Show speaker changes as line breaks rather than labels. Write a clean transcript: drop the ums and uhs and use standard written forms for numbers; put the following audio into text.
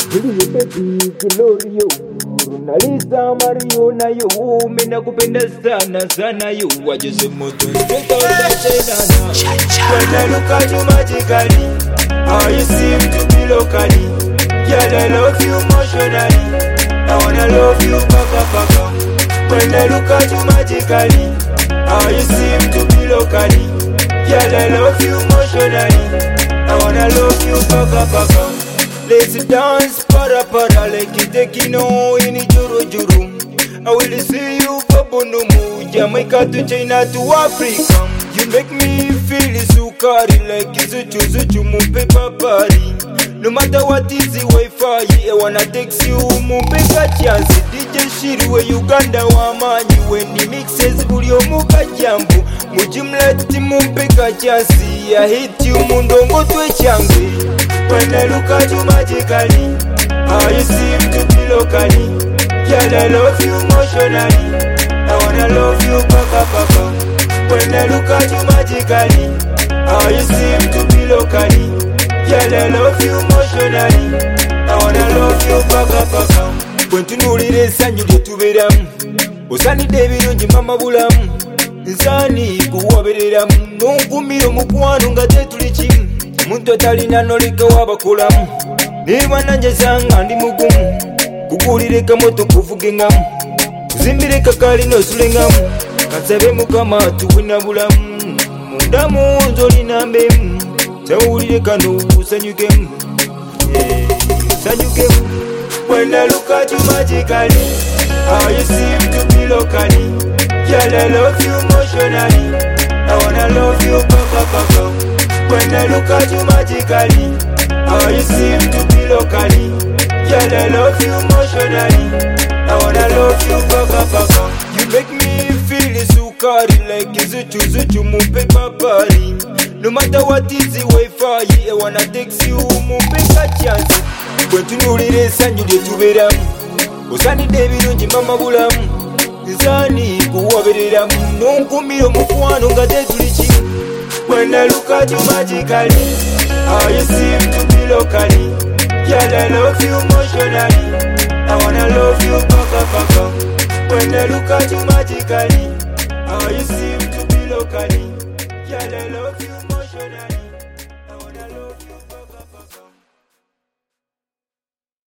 Really baby, Glorio, Nalisa Mario na yo, mina kupenda sana sana yo, wajuze moto nzito tena. When I look at you magically, how you seem to be locally. Girl, I love you emotionally, I wanna love you paka. When I look at you magically, how you seem to be locally. Girl, I love you emotionally, I wanna love you paka. Let's dance para like Itekino in Juru. I will see you Pabonumu, Jamaica to China to Africa. You make me feel sukari like Zuchu Mumpepa party. No matter what is the Wi-Fi, I wanna text you Mumpeka chance. DJ Shiri we Uganda wamanyi when he mixes Bulio Muka Jambu. Mujimleti Mumpeka chance, I hate you Mundongo Twe Changi. When I look at you magically, how you seem to be locally. Girl, I love you emotionally, I wanna love you paka. When I look at you magically, how you seem to be locally. Girl, I love you emotionally, I wanna love you paka. When tunulire sanyu lyetuberamu, osanidde ebirungi mama bulamu. Nsani kuwobereramu, nonkumira omukwano nga tetuli kimu. Muntu atalina noleka wabakolamu, niba nanje sanga ndi mugumu. Kukulire kamoto kuvugengamu, kuzimbire kakali nosulengamu. Kansabe mukama tuwina bulamu, mundamu nzolina mbemu. Tawulire kano usanyukemu, usanyukemu. When I look at you magically, how you seem to be locally. Girl, I love you emotionally, I wanna love you paka. When I look at you magically, how you seem to be locally. Girl, I love you emotionally, I wanna love you paka. You make me feel sukari like Zuchu Mumpepa party. No matter what is the Wi-Fi, I wanna text you Mumpeka chance. When tunulire sanyu lyetuberamu, osanidde ebirungi mama bulamu. Nsani kuwobereramu, nonkumira omukwano nga tetuli kimu. When I look at you magically, how you seem to be locally. Girl, I love you emotionally, I wanna love you paka. When I look at you magically, how you seem to be locally. Girl, I love you emotionally.